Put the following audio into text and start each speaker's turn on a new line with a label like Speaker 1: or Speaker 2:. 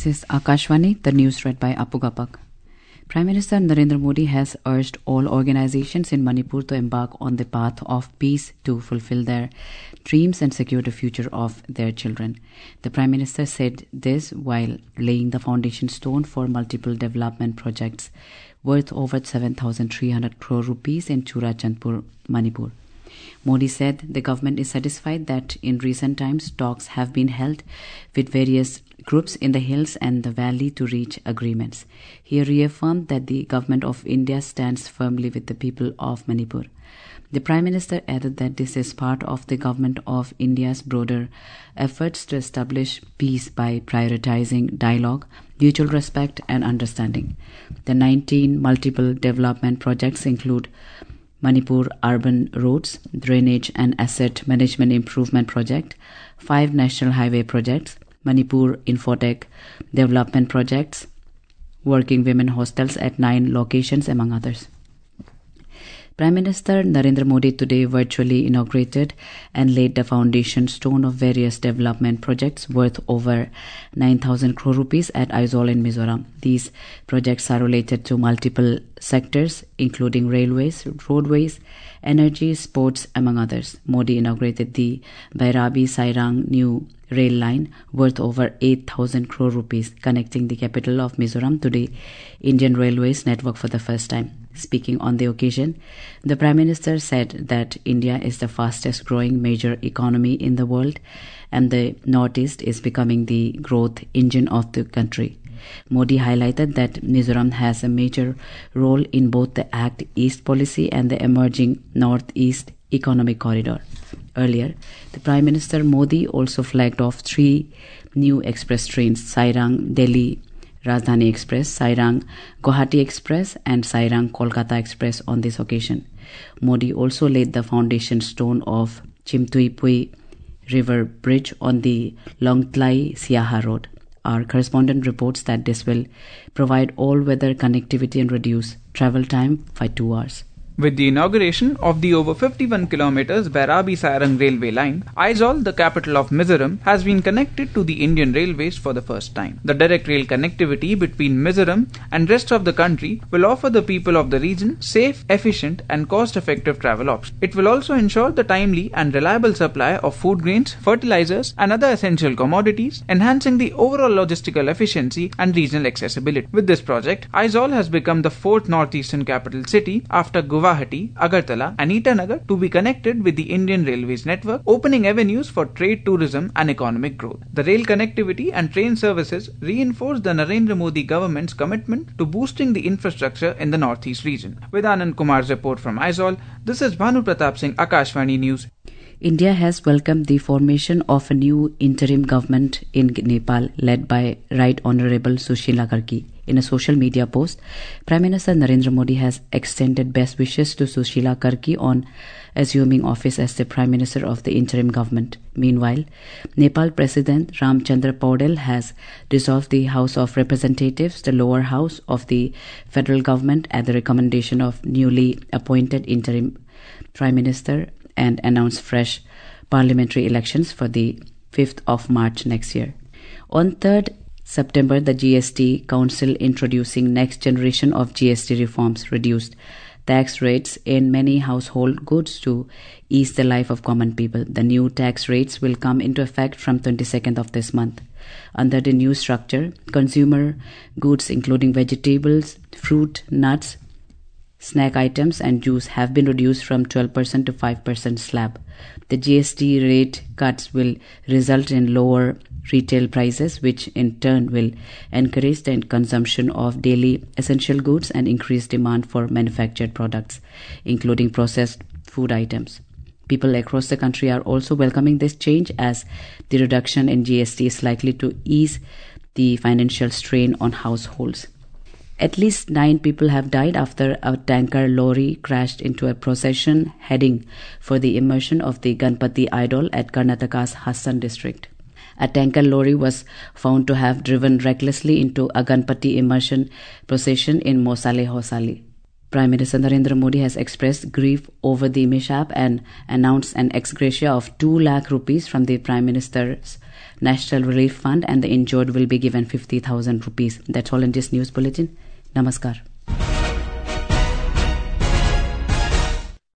Speaker 1: This is Akashvani, the news read by Apu Gapak. Prime Minister Narendra Modi has urged all organizations in Manipur to embark on the path of peace to fulfill their dreams and secure the future of their children. The Prime Minister said this while laying the foundation stone for multiple development projects worth over 7,300 crore rupees in Churachandpur, Manipur. Modi said the government is satisfied that in recent times talks have been held with various groups in the hills and the valley to reach agreements. He reaffirmed that the government of India stands firmly with the people of Manipur. The Prime Minister added that this is part of the government of India's broader efforts to establish peace by prioritizing dialogue, mutual respect and understanding. The 19 multiple development projects include Manipur Urban Roads, Drainage and Asset Management Improvement Project, 5 National Highway projects, Manipur Infotech Development Projects, Working Women Hostels at 9 locations, among others. Prime Minister Narendra Modi today virtually inaugurated and laid the foundation stone of various development projects worth over 9,000 crore rupees at Aizawl in Mizoram. These projects are related to multiple sectors, including railways, roadways, energy, sports, among others. Modi inaugurated the Bairabi-Sairang new rail line worth over 8,000 crore rupees, connecting the capital of Mizoram to the Indian Railways network for the first time. Speaking on the occasion, the Prime Minister said that India is the fastest growing major economy in the world and the Northeast is becoming the growth engine of the country. Modi highlighted that Mizoram has a major role in both the Act East policy and the emerging Northeast economic corridor. Earlier, the Prime Minister Modi also flagged off 3 new express trains, Sairang Delhi Rajdhani Express, Sairang Guwahati Express and Sairang Kolkata Express on this occasion. Modi also laid the foundation stone of Chimtuipui River Bridge on the Longtlai-Siaha Road. Our correspondent reports that this will provide all-weather connectivity and reduce travel time by 2 hours.
Speaker 2: With the inauguration of the over 51 kilometers Bairabi-Sairang railway line, Aizawl, the capital of Mizoram, has been connected to the Indian Railways for the first time. The direct rail connectivity between Mizoram and rest of the country will offer the people of the region safe, efficient and cost-effective travel options. It will also ensure the timely and reliable supply of food grains, fertilizers and other essential commodities, enhancing the overall logistical efficiency and regional accessibility. With this project, Aizawl has become the 4th northeastern capital city after Guwahati, Agartala and Itanagar to be connected with the Indian Railways network, opening avenues for trade, tourism and economic growth. The rail connectivity and train services reinforce the Narendra Modi government's commitment to boosting the infrastructure in the Northeast region. With Anand Kumar's report from Aizawl, this is Bhanu Pratap Singh, Akashvani News.
Speaker 1: India has welcomed the formation of a new interim government in Nepal led by Right Honourable Sushila Karki. In a social media post, Prime Minister Narendra Modi has extended best wishes to Sushila Karki on assuming office as the Prime Minister of the interim government. Meanwhile, Nepal President Ramchandra Paudel has dissolved the House of Representatives, the lower house of the federal government, at the recommendation of newly appointed interim Prime Minister and announced fresh parliamentary elections for the 5th of March next year. On 3rd September, the GST Council introducing next generation of GST reforms reduced tax rates in many household goods to ease the life of common people. The new tax rates will come into effect from 22nd of this month. Under the new structure, consumer goods including vegetables, fruit, nuts, snack items and juice have been reduced from 12% to 5% slab. The GST rate cuts will result in lower retail prices, which in turn will encourage the consumption of daily essential goods and increase demand for manufactured products, including processed food items. People across the country are also welcoming this change, as the reduction in GST is likely to ease the financial strain on households. At least 9 people have died after a tanker lorry crashed into a procession heading for the immersion of the Ganpati idol at Karnataka's Hassan district. A tanker lorry was found to have driven recklessly into a Ganpati immersion procession in Mosale Hosali. Prime Minister Narendra Modi has expressed grief over the mishap and announced an ex gratia of 2 lakh rupees from the Prime Minister's National Relief Fund, and the injured will be given 50,000 rupees. That's all in this news bulletin. Namaskar.